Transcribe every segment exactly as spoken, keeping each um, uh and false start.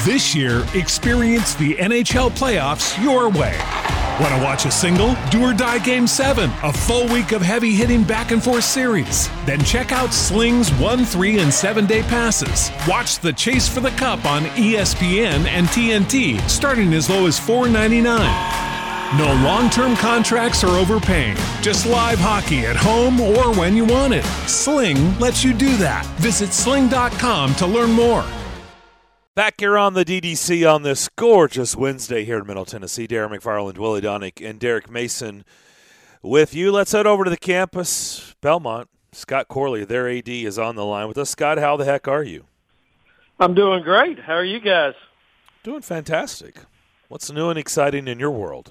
This year, experience the N H L playoffs your way. Want to watch a single? Do or die Game seven, a full week of heavy-hitting back-and-forth series. Then check out Sling's one, three, and seven-day passes. Watch the Chase for the Cup on E S P N and T N T, starting as low as four ninety-nine. No long-term contracts or overpaying. Just live hockey at home or when you want it. Sling lets you do that. Visit sling dot com to learn more. Back here on the D D C on this gorgeous Wednesday here in Middle Tennessee. Darren McFarland, Willie Donick, and Derek Mason with you. Let's head over to the campus. Belmont, Scott Corley, their A D, is on the line with us. Scott, how the heck are you? I'm doing great. How are you guys? Doing fantastic. What's new and exciting in your world?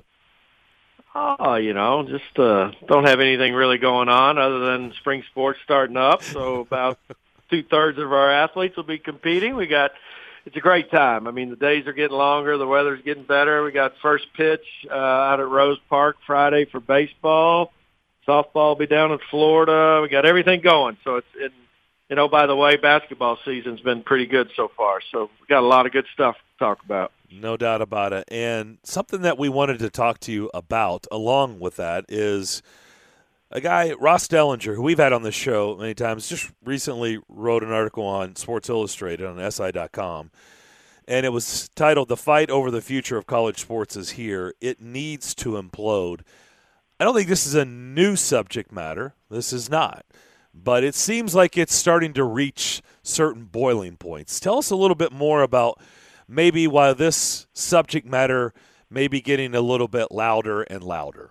Oh, you know, just uh, don't have anything really going on other than spring sports starting up. So about two-thirds of our athletes will be competing. We got It's a great time. I mean, the days are getting longer. The weather's getting better. We got first pitch uh, out at Rose Park Friday for baseball. Softball will be down in Florida. We got everything going. So it's, it, you know, by the way, basketball season's been pretty good so far. So we got a lot of good stuff to talk about. No doubt about it. And something that we wanted to talk to you about along with that is a guy, Ross Dellinger, who we've had on the show many times, just recently wrote an article on Sports Illustrated on S I dot com, and it was titled, "The Fight Over the Future of College Sports is Here. It Needs to Implode." I don't think this is a new subject matter. This is not. But it seems like it's starting to reach certain boiling points. Tell us a little bit more about maybe why this subject matter may be getting a little bit louder and louder.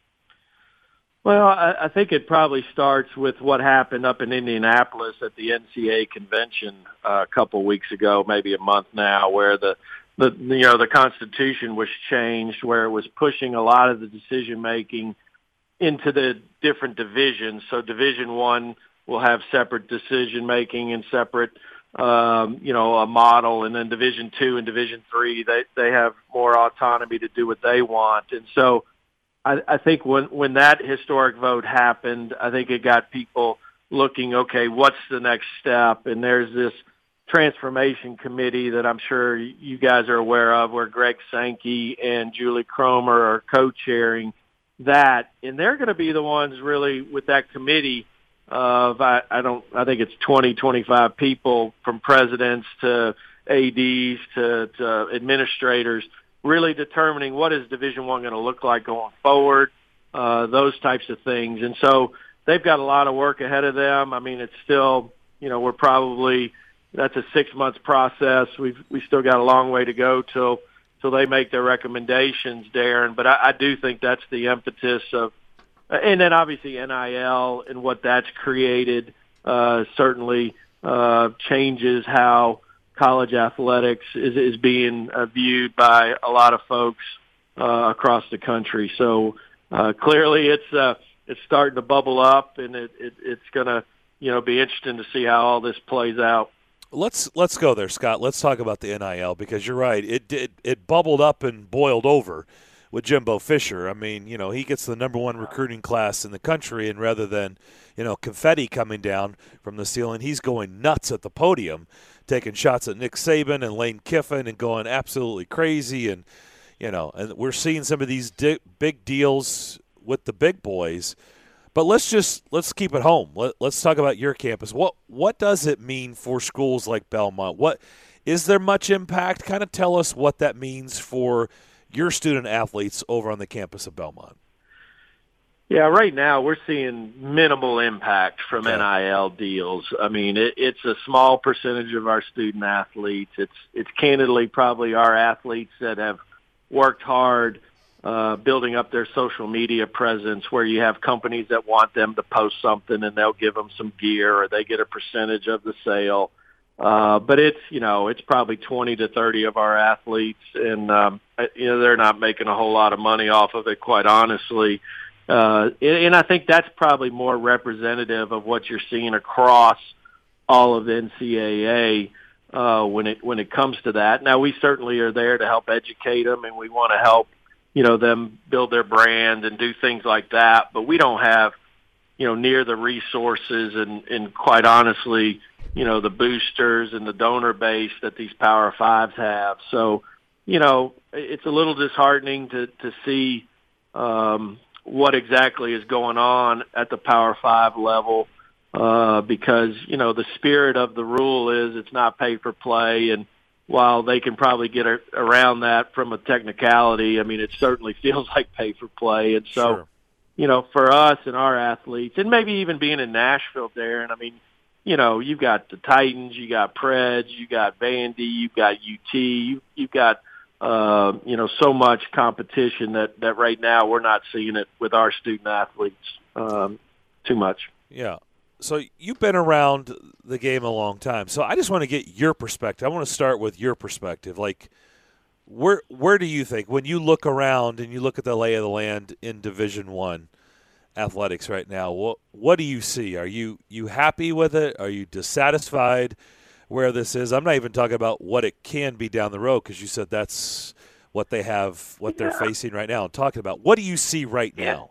Well, I, I think it probably starts with what happened up in Indianapolis at the N C A A convention uh, a couple weeks ago, maybe a month now, where the, the you know the Constitution was changed, where it was pushing a lot of the decision making into the different divisions. So Division One will have separate decision making and separate, um, you know, a model, and then Division Two and Division Three they they have more autonomy to do what they want, and so. I, I think when, when that historic vote happened, I think it got people looking, okay, what's the next step? And there's this transformation committee that I'm sure you guys are aware of, where Greg Sankey and Julie Cromer are co-chairing that. And they're going to be the ones really with that committee of, I, I don't, I think it's twenty, twenty-five people, from presidents to A Ds to, to administrators, really determining what is Division One going to look like going forward, uh, those types of things. And so they've got a lot of work ahead of them. I mean, it's still, you know, we're probably, that's a six-month process. We've we still got a long way to go till till they make their recommendations, Darren. But I, I do think that's the impetus of, and then obviously N I L and what that's created uh, certainly uh, changes how college athletics is, is being uh, viewed by a lot of folks uh, across the country. So uh, clearly, it's uh, it's starting to bubble up, and it, it it's going to you know be interesting to see how all this plays out. Let's let's go there, Scott. Let's talk about the N I L, because you're right. It did it bubbled up and boiled over with Jimbo Fisher. I mean, you know, he gets the number one recruiting class in the country, and rather than you know confetti coming down from the ceiling, he's going nuts at the podium, taking shots at Nick Saban and Lane Kiffin and going absolutely crazy. And, you know, and we're seeing some of these di- big deals with the big boys. But let's just let's keep it home. Let, let's talk about your campus. What what does it mean for schools like Belmont? What is there much impact? Kind of tell us what that means for your student athletes over on the campus of Belmont. Yeah, right now we're seeing minimal impact from Okay. N I L deals. I mean, it, it's a small percentage of our student athletes. It's it's candidly probably our athletes that have worked hard uh, building up their social media presence, where you have companies that want them to post something and they'll give them some gear, or they get a percentage of the sale. Uh, but it's, you know, it's probably twenty to thirty of our athletes, and, um, you know, they're not making a whole lot of money off of it, quite honestly. Uh, and I think that's probably more representative of what you're seeing across all of N C double A uh, when it when it comes to that. Now, we certainly are there to help educate them, and we want to help, you know, them build their brand and do things like that. But we don't have you know, near the resources and, and quite honestly, you know, the boosters and the donor base that these Power Fives have. So, you know, it's a little disheartening to, to see um, what exactly is going on at the Power Five level uh, because, you know, the spirit of the rule is it's not pay for play. And while they can probably get a, around that from a technicality, I mean, it certainly feels like pay for play. And so, Sure. you know, for us and our athletes, and maybe even being in Nashville, Darren, I mean, you know, you've got the Titans, you got Preds, you got Vandy, you've got U T, you, you've got, uh, you know, so much competition that, that right now we're not seeing it with our student athletes um, too much. Yeah. So you've been around the game a long time. So I just want to get your perspective. I want to start with your perspective. Like, where where do you think, when you look around and you look at the lay of the land in Division One athletics right now, what what do you see? Are you you happy with it? Are you dissatisfied where this is? I'm not even talking about what it can be down the road, because you said that's what they have, what they're yeah. facing right now. I'm talking about, what do you see right yeah. now?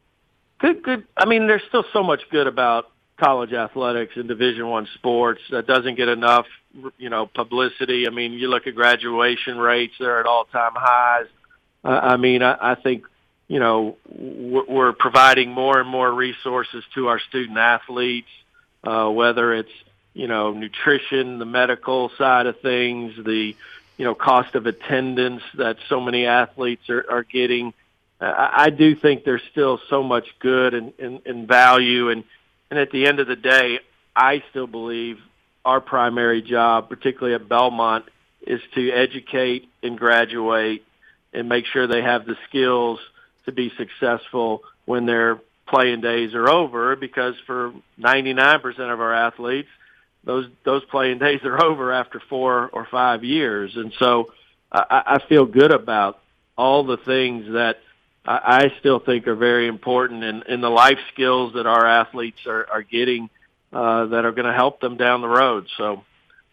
Good, good. I mean, there's still so much good about college athletics and Division One sports that doesn't get enough, you know, publicity. I mean, you look at graduation rates; they're at all-time highs. Uh, I mean, I, I think, you know, we're, we're providing more and more resources to our student athletes, uh, whether it's, you know, nutrition, the medical side of things, the, you know, cost of attendance that so many athletes are, are getting. I, I do think there's still so much good and, and, and value. And, and at the end of the day, I still believe our primary job, particularly at Belmont, is to educate and graduate and make sure they have the skills to be successful when their playing days are over, because for ninety-nine percent of our athletes, those those playing days are over after four or five years. And so I, I feel good about all the things that I, I still think are very important in, in the life skills that our athletes are, are getting uh, that are going to help them down the road. So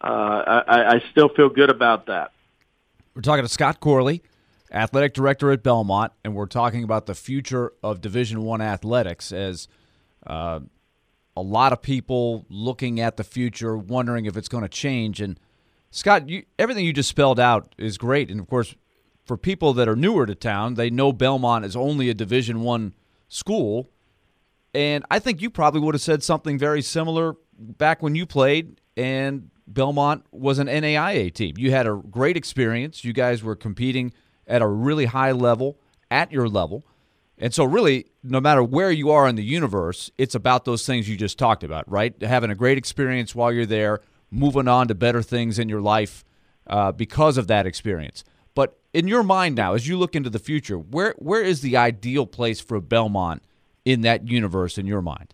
uh, I, I still feel good about that. We're talking to Scott Corley, athletic director at Belmont, and we're talking about the future of Division One athletics as uh, a lot of people looking at the future, wondering if it's going to change. And Scott, you, everything you just spelled out is great. And of course, for people that are newer to town, they know Belmont is only a Division One school. And I think you probably would have said something very similar back when you played and Belmont was an N A I A team. You had a great experience. You guys were competing at a really high level, at your level. And so really, no matter where you are in the universe, it's about those things you just talked about, right? Having a great experience while you're there, moving on to better things in your life uh, because of that experience. But in your mind now, as you look into the future, where where is the ideal place for Belmont in that universe in your mind?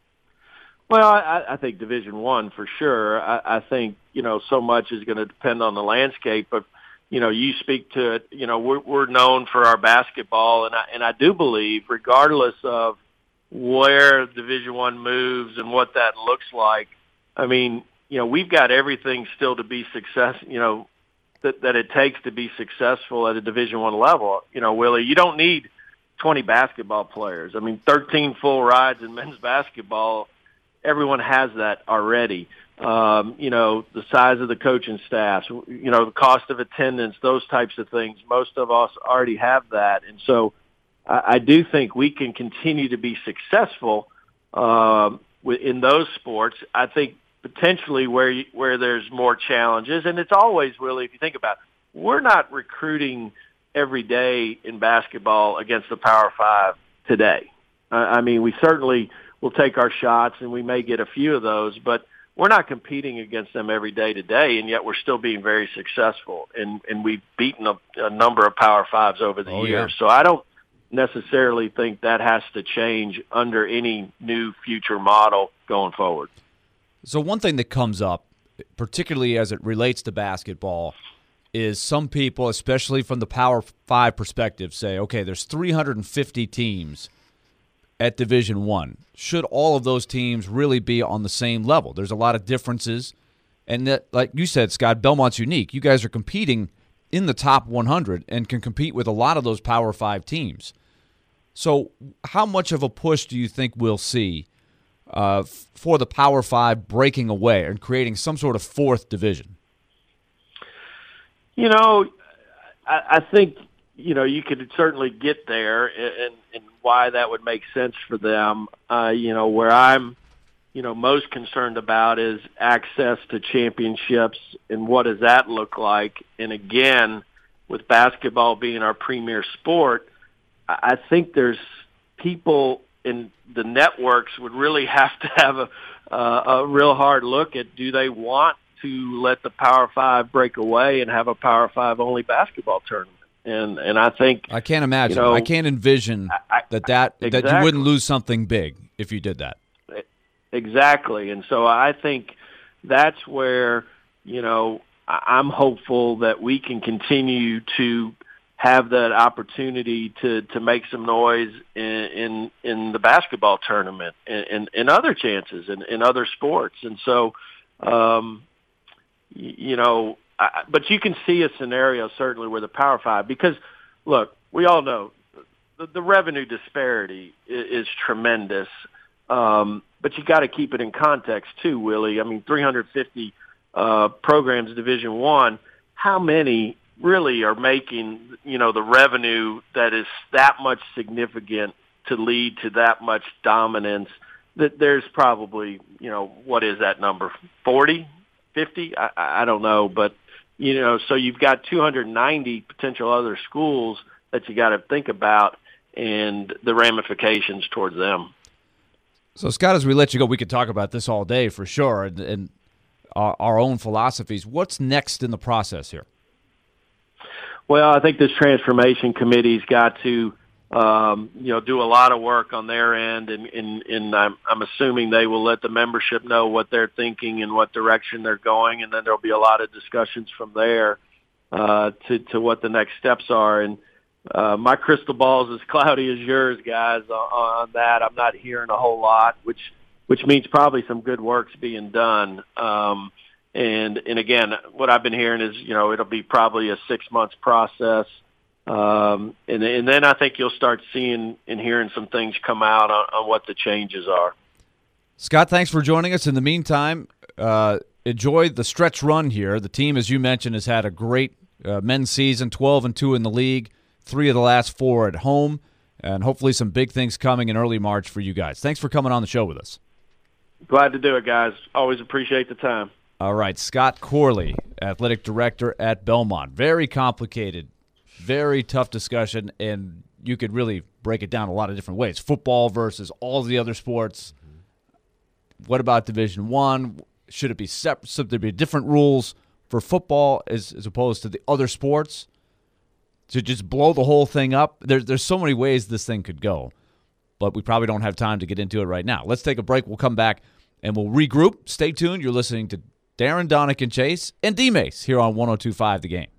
Well, I, I think Division One for sure. I, I think, you know, so much is going to depend on the landscape, but you know, you speak to it, you know, we're, we're known for our basketball, and I, and I do believe, regardless of where Division One moves and what that looks like, I mean, you know, we've got everything still to be success, you know, that, that it takes to be successful at a Division One level. You know, Willie, you don't need twenty basketball players. I mean, thirteen full rides in men's basketball, everyone has that already. Um, you know, the size of the coaching staffs, you know, the cost of attendance, those types of things. Most of us already have that. And so I, I do think we can continue to be successful um, in those sports. I think potentially where you, where there's more challenges, and it's always really, if you think about it, we're not recruiting every day in basketball against the Power Five today. Uh, I mean, we certainly will take our shots, and we may get a few of those, but we're not competing against them every day today, and yet we're still being very successful. And, and we've beaten a, a number of Power Fives over the oh, years. Yeah. So I don't necessarily think that has to change under any new future model going forward. So one thing that comes up, particularly as it relates to basketball, is some people, especially from the Power Five perspective, say, okay, there's three hundred fifty teams at Division One. Should all of those teams really be on the same level? There's a lot of differences, and that, like you said, Scott, Belmont's unique. You guys are competing in the top one hundred and can compete with a lot of those Power Five teams. So how much of a push do you think we'll see uh, for the Power Five breaking away and creating some sort of fourth division? You know, I, I think, you know, you could certainly get there, and, and why that would make sense for them. Uh, you know, where I'm, you know, most concerned about is access to championships and what does that look like. And again, with basketball being our premier sport, I think there's people in the networks would really have to have a, uh, a real hard look at, do they want to let the Power Five break away and have a Power Five only basketball tournament? And and I think I can't imagine. You know, I can't envision I, that that, exactly. that you wouldn't lose something big if you did that. Exactly. And so I think that's where, you know, I'm hopeful that we can continue to have that opportunity to, to make some noise in, in, in the basketball tournament and, and, and other chances in, in other sports. And so, um, you know, I, but you can see a scenario certainly where the Power Five, because look, we all know the, the revenue disparity is, is tremendous. Um, but you got to keep it in context too, Willie. I mean, three hundred fifty uh, programs, Division One. How many really are making, you know, the revenue that is that much significant to lead to that much dominance? That there's probably, you know, what is that number? forty, fifty? I, I don't know, but you know, so you've got two hundred ninety potential other schools that you got to think about and the ramifications towards them. So, Scott, as we let you go, we could talk about this all day for sure, and, and our, our own philosophies. What's next in the process here? Well, I think this transformation committee's got to, um, you know, do a lot of work on their end, and, and, and I'm, I'm assuming they will let the membership know what they're thinking and what direction they're going, and then there'll be a lot of discussions from there uh, to, to what the next steps are. And Uh, my crystal ball is as cloudy as yours, guys, on, on that. I'm not hearing a whole lot, which which means probably some good work's being done. Um, and and again, what I've been hearing is, you know, it'll be probably a six months process, um, and and then I think you'll start seeing and hearing some things come out on, on what the changes are. Scott, thanks for joining us. In the meantime, uh, enjoy the stretch run here. The team, as you mentioned, has had a great uh, men's season, twelve and two in the league. Three of the last four at home, and hopefully some big things coming in early March for you guys. Thanks for coming on the show with us. Glad to do it, guys. Always appreciate the time. All right, Scott Corley, athletic director at Belmont. Very complicated, very tough discussion, and you could really break it down a lot of different ways. Football versus all the other sports. What about Division One? Should it be separate? Should there be different rules for football as, as opposed to the other sports? To just blow the whole thing up? There's there's so many ways this thing could go, but we probably don't have time to get into it right now. Let's take a break. We'll come back, and we'll regroup. Stay tuned. You're listening to Darren, Donick, and Chase, and D-Mace here on one oh two point five The Game.